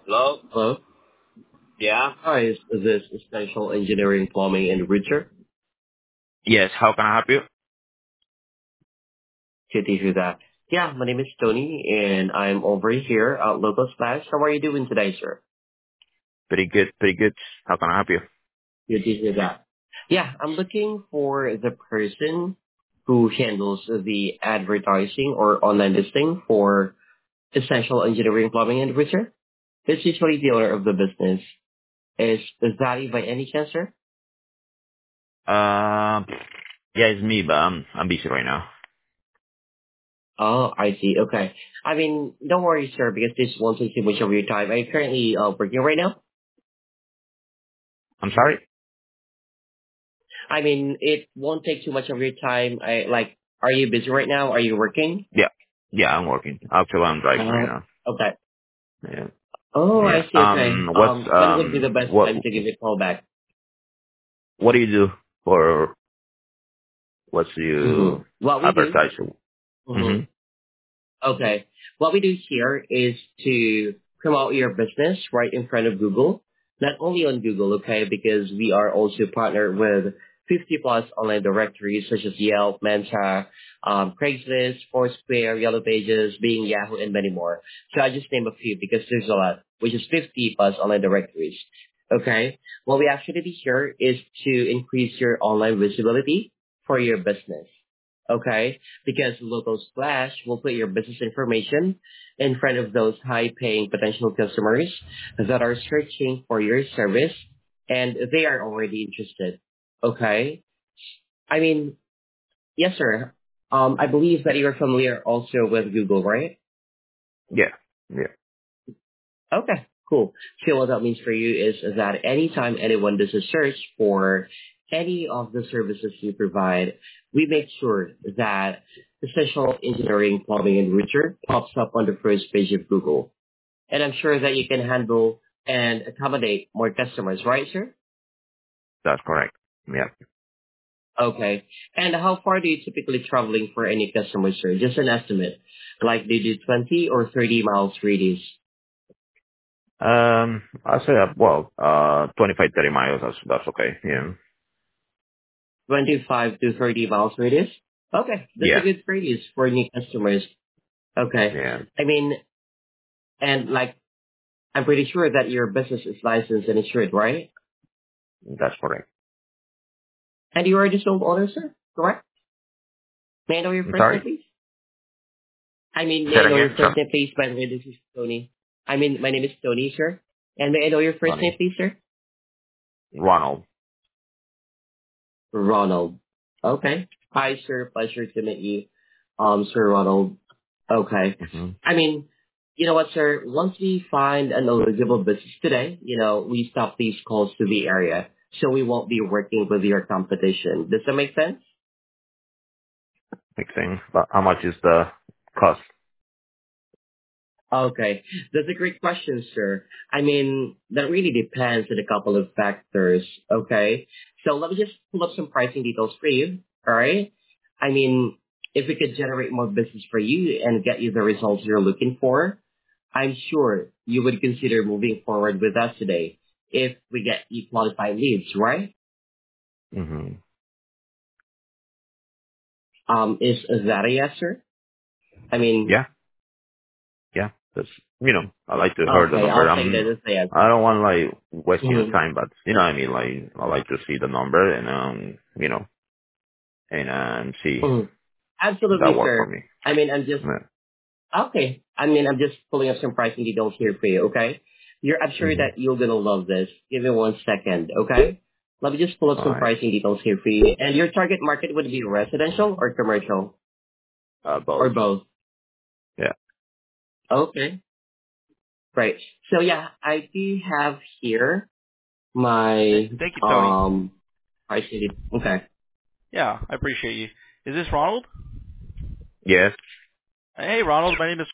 Hello? Hello. Yeah? Hi, is this Essential Engineering Plumbing and Router? Yes, how can I help you? Good to hear that. Yeah, my name is Tony, and I'm over here at Local Splash. How are you doing today, sir? Pretty good, pretty good. How can I help you? Good to hear that. Yeah, I'm looking for the person who handles the advertising or online listing for Essential Engineering Plumbing and Router. It's usually the owner of the business. Is that you by any chance, sir? Um, yeah, it's me, but I'm busy right now. Oh, I see. Okay. I mean, don't worry, sir, because this won't take too much of your time. Are you currently working right now? I'm sorry? I mean, it won't take too much of your time. Are you busy right now? Are you working? Yeah. Yeah, I'm working. Actually, I'm driving right now. Okay. Yeah. Oh, I Yeah. see. Okay. When would be the best What, time to give you a call back? what do you do for, what's Mm-hmm. you What we do. advertise? Mm-hmm. Mm-hmm. Okay. What we do here is to promote your business right in front of Google. Not only on Google, okay, because we are also partnered with 50 plus online directories such as Yelp, Mensa, Craigslist, Foursquare, Yellow Pages, Bing, Yahoo, and many more. So I just name a few because there's a lot, which is 50 plus online directories. Okay. What we actually do here is to increase your online visibility for your business. Okay, because Local Splash will put your business information in front of those high-paying potential customers that are searching for your service and they are already interested. Okay, I mean, yes, sir. I believe that you're familiar also with Google, right? Yeah. Yeah. Okay, cool. So what that means for you is that anytime anyone does a search for any of the services you provide, we make sure that Essential Engineering, Plumbing, and Router pops up on the first page of Google. And I'm sure that you can handle and accommodate more customers, right, sir? That's correct. Yeah. Okay. And how far do you typically traveling for any customers, sir? Just an estimate. Like, do you do 20 or 30 miles radius? I say, 25, 30 miles, that's okay. Yeah. 25 to 30 miles radius? Okay, that's a Yeah. good radius for new customers. Okay. Yeah. I mean, and like, I'm pretty sure that your business is licensed and insured, right? That's correct. And you are the sole owner, sir? Correct? May I know your I'm first name, sorry? please? I mean, Say may it I know again, your sir? first name, please? By the way, this is Tony. I mean, my name is Tony, sir. And may I know your first name, please, sir? Ronald. Ronald. Okay. Hi, sir. Pleasure to meet you, Sir Ronald. Okay. Mm-hmm. I mean, you know what, sir? Once we find an eligible business today, we stop these calls to the area, so we won't be working with your competition. Does that make sense? Big thing. But how much is the cost? Okay, that's a great question, sir. I mean, that really depends on a couple of factors. Okay, so let me just pull up some pricing details for you. All right. I mean, if we could generate more business for you and get you the results you're looking for, I'm sure you would consider moving forward with us today if we get you qualified leads, right? Mm-hmm. Is that a yes, sir? I mean, Yeah, yeah. That's, I like to hear the okay, number. I'll say that as a yes. I don't want like wasting your Mhm. time, but you know what I mean? Like, I like to see the number and, and, see Mhm. if that Absolutely, work for sir. me. I mean, Yeah. okay. I'm just pulling up some pricing details here for you, okay? I'm sure Mm-hmm. that you're gonna love this. Give me 1 second, okay? Let me just pull up All some right. pricing details here for you. And your target market would be residential or commercial? Or Both. both? Yeah. Okay. Right. So yeah, I do have here my, Thank you, Tony. pricing okay. Yeah, I appreciate you. Is this Ronald? Yes. Hey, Ronald. My name is